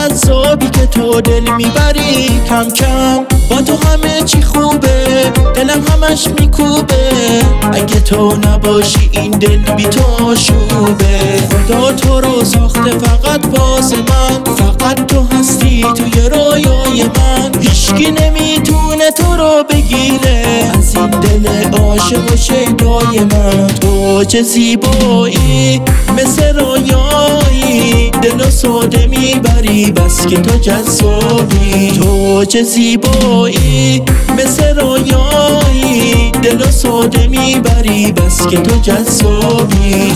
جذابی که تو دل میبری، کم کم با تو همه چی خوبه، دلم همش میکوبه. اگه تو نباشی این دل بی تو شوبه. خدا تو رو ساخته فقط واسه من، فقط تو هستی توی رویای من. هیچکی نمیتونه تو رو بگیره از این دل عاشق و شیدای من. تو چه زیبایی مثل رویایی، دل و ساده میبری بس که تو جذابی. تو چه زیبایی مثل رویایی، دل و ساده میبری بس که تو جذابی.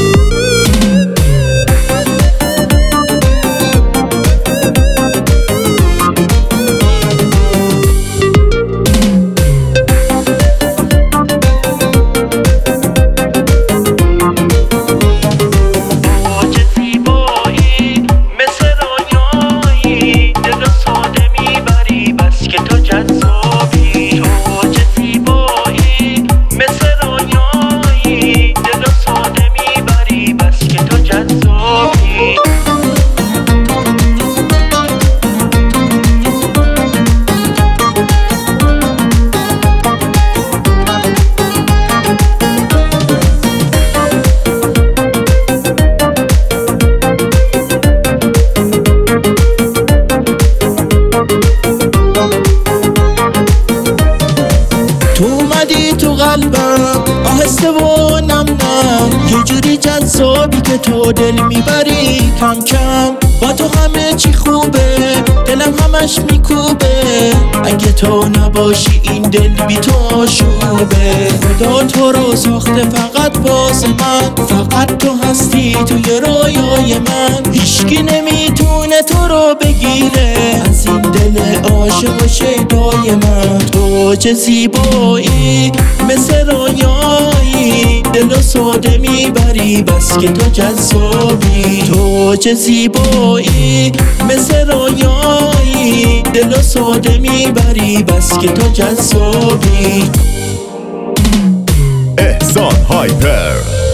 تو قلبم آهسته و نم نم، یه جوری جذابی که تو دل میبری، کم کم با تو همه چی خوبه، دلم همش میکوبه. اگه تو نباشی این دل بی تو شوبه. خدا تو رو ساخته فقط واسه من، فقط تو هستی توی رویای من. هیچکی نمیتونه تو رو بگیره از این دل عاشق و شیدای من. تو چه زیبایی مثل رویایی، دل و ساده میبری بس که تو جذابی. تو چه زیبایی مثل رویایی، دل و ساده میبری بس که تو جذابی. احسان هایپر.